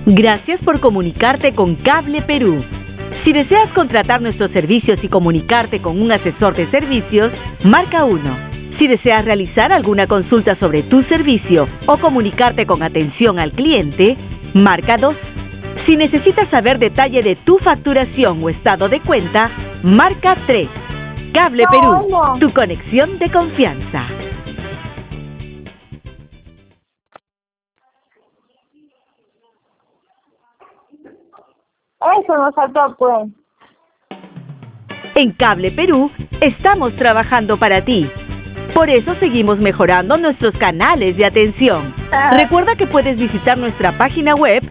Gracias por comunicarte con Cable Perú. Si deseas contratar nuestros servicios y comunicarte con un asesor de servicios, marca 1. Si deseas realizar alguna consulta sobre tu servicio o comunicarte con atención al cliente, marca 2. Si necesitas saber detalle de tu facturación o estado de cuenta, marca 3. Cable Perú, tu conexión de confianza. Eso nos faltó, pues. En Cable Perú estamos trabajando para ti. Por eso seguimos mejorando nuestros canales de atención. Recuerda que puedes visitar nuestra página web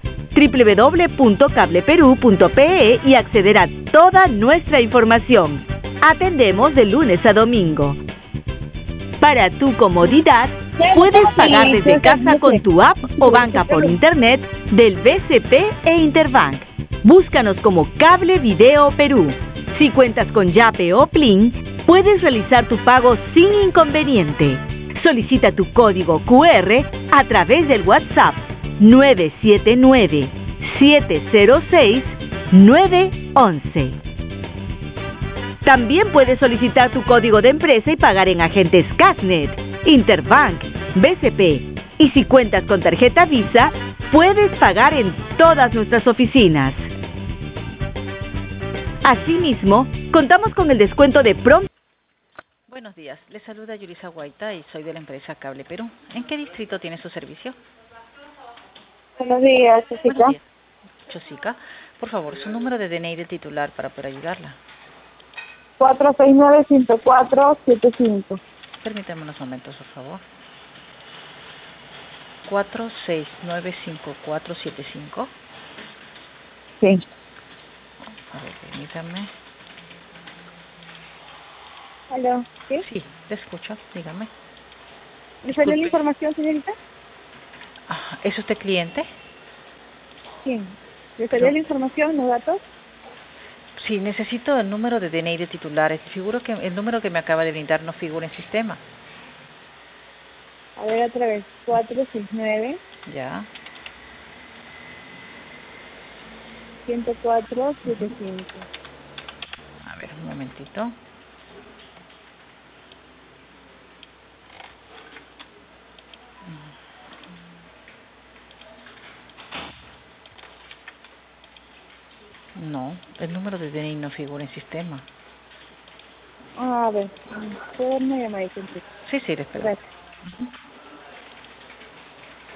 www.cableperu.pe y acceder a toda nuestra información. Atendemos de lunes a domingo. Para tu comodidad, puedes pagar desde casa con tu app o banca por internet del BCP e Interbank. Búscanos como Cable Video Perú. Si cuentas con Yape o Plin, puedes realizar tu pago sin inconveniente. Solicita tu código QR a través del WhatsApp 979-706-911. También puedes solicitar tu código de empresa y pagar en agentes Casnet, Interbank, BCP. Y si cuentas con tarjeta Visa, puedes pagar en todas nuestras oficinas. Asimismo, contamos con el descuento de prom. Buenos días, les saluda Yurisa Guaita y soy de la empresa Cable Perú. ¿En qué distrito tiene su servicio? Buenos días, Jessica. Buenos días, Chosica. Por favor, su número de DNI del titular para poder ayudarla. 469-5475. Permítame unos momentos, por favor. 469-5475. Sí. A ver, permítame. ¿Aló? ¿Sí? Sí, te escucho, dígame. ¿Le salió la Disculpe. información, señorita? ¿Es usted cliente? Sí. ¿Le salió No. la información, los datos? Sí, necesito el número de DNI de titulares. Figuro que el número que me acaba de brindar no figura en sistema. A ver, otra vez. 469 Ya. 104-75. A ver, un momentito. No, el número de DNI no figura en sistema. A ver, puedo dar una llamadita. Sí, le espero. Gracias.